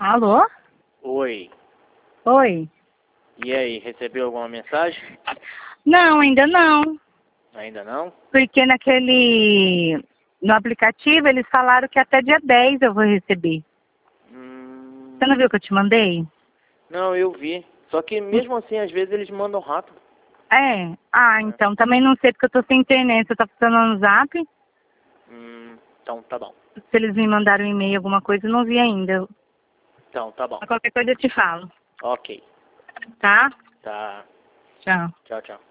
Alô? Oi. Oi? E aí, recebeu alguma mensagem? Não, ainda não. Ainda não? Porque no aplicativo eles falaram que até dia 10 eu vou receber. Você não viu que eu te mandei? Não, eu vi. Só que mesmo assim, às vezes eles mandam rápido. É? Ah, então também não sei porque eu tô sem internet. Você tá funcionando no Zap? Então tá bom. Se eles me mandaram um e-mail, alguma coisa, eu não vi ainda. Então tá bom. Qualquer coisa eu te falo. Ok. Tá? Tá. Tchau. Tchau, tchau.